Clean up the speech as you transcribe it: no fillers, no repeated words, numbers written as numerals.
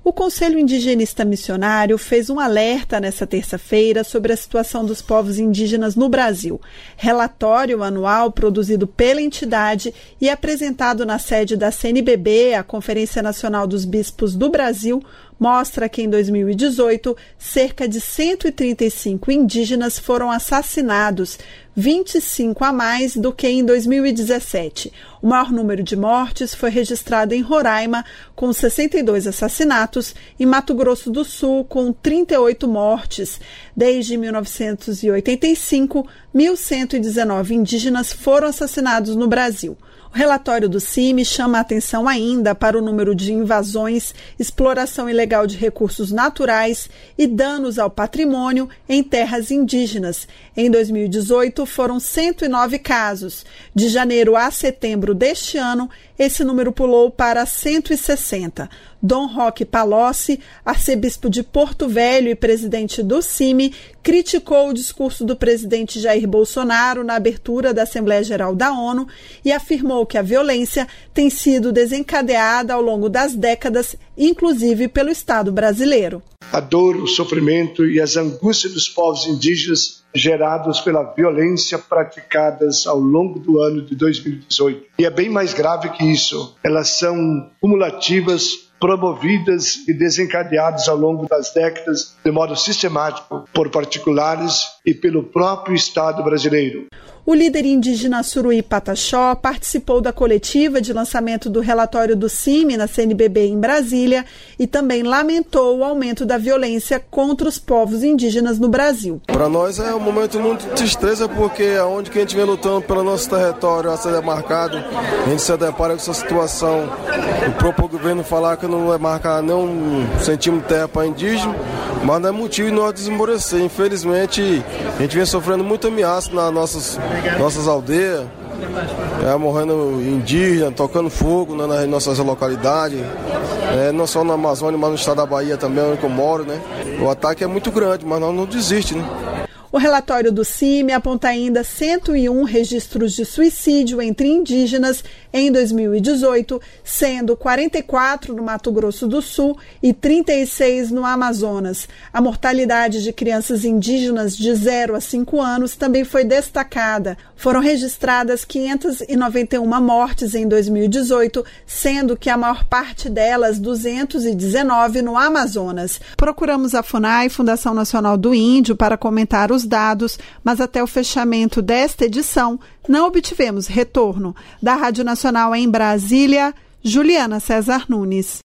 O Conselho Indigenista Missionário fez um alerta nesta terça-feira sobre a situação dos povos indígenas no Brasil. Relatório anual produzido pela entidade e apresentado na sede da CNBB, a Conferência Nacional dos Bispos do Brasil, mostra que em 2018, cerca de 135 indígenas foram assassinados, 25 a mais do que em 2017. O maior número de mortes foi registrado em Roraima, com 62 assassinatos, e Mato Grosso do Sul, com 38 mortes. Desde 1985, 1.119 indígenas foram assassinados no Brasil. O relatório do CIMI chama a atenção ainda para o número de invasões, exploração ilegal de recursos naturais e danos ao patrimônio em terras indígenas. Em 2018, foram 109 casos. De janeiro a setembro deste ano, esse número pulou para 160. Dom Roque Palocci, arcebispo de Porto Velho e presidente do CIMI, criticou o discurso do presidente Jair Bolsonaro na abertura da Assembleia Geral da ONU e afirmou que a violência tem sido desencadeada ao longo das décadas, inclusive pelo Estado brasileiro. A dor, o sofrimento e as angústias dos povos indígenas gerados pela violência praticadas ao longo do ano de 2018. E é bem mais grave que isso. Elas são cumulativas, promovidas e desencadeadas ao longo das décadas de modo sistemático por particulares e pelo próprio Estado brasileiro. O líder indígena Suruí Pataxó participou da coletiva de lançamento do relatório do CIMI na CNBB em Brasília e também lamentou o aumento da violência contra os povos indígenas no Brasil. Para nós é um momento muito de tristeza, porque aonde que a gente vem lutando pelo nosso território a ser demarcado, a gente se depara com essa situação. O próprio governo falar que não vai marcar nem um centímetro de terra para indígena, mas não é motivo de nós desmorecer. Infelizmente, a gente vem sofrendo muita ameaça nas nossas aldeias, morrendo indígena, tocando fogo nas nossas localidades, não só na Amazônia, mas no estado da Bahia também, onde eu moro, né? O ataque é muito grande, mas nós não desistimos, né? O relatório do CIMI aponta ainda 101 registros de suicídio entre indígenas em 2018, sendo 44 no Mato Grosso do Sul e 36 no Amazonas. A mortalidade de crianças indígenas de 0 a 5 anos também foi destacada. Foram registradas 591 mortes em 2018, sendo que a maior parte delas, 219, no Amazonas. Procuramos a FUNAI, Fundação Nacional do Índio, para comentar os dados, mas até o fechamento desta edição não obtivemos retorno. Da Rádio Nacional em Brasília, Juliana César Nunes.